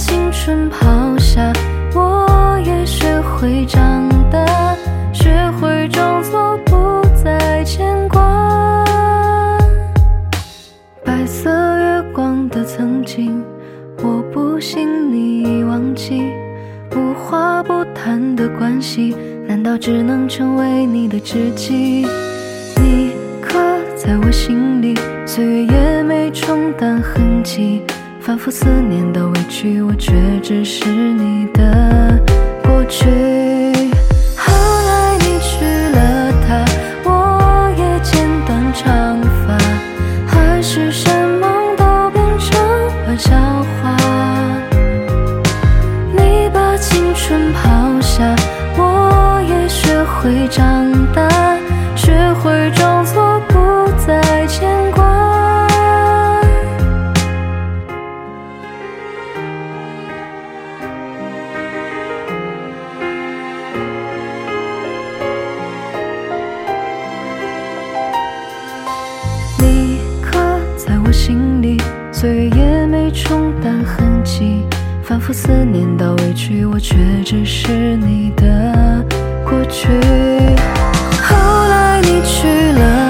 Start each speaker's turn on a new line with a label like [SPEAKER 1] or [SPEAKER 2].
[SPEAKER 1] 青春抛下，我也学会长大，学会装作不再牵挂。白色月光的曾经，我不信你已忘记。无话不谈的关系，难道只能成为你的知己？你刻在我心里，岁月也没冲淡痕迹，反复思念到委屈，我却只是你的过去。后来你娶了她，我也剪短长发，海誓山盟都变成了笑话。你把青春抛下，我也学会长大，学会装作不再牵挂。你刻在我心里，岁月也没冲淡痕迹，反复思念到委屈，我却只是你的过去。后来你娶了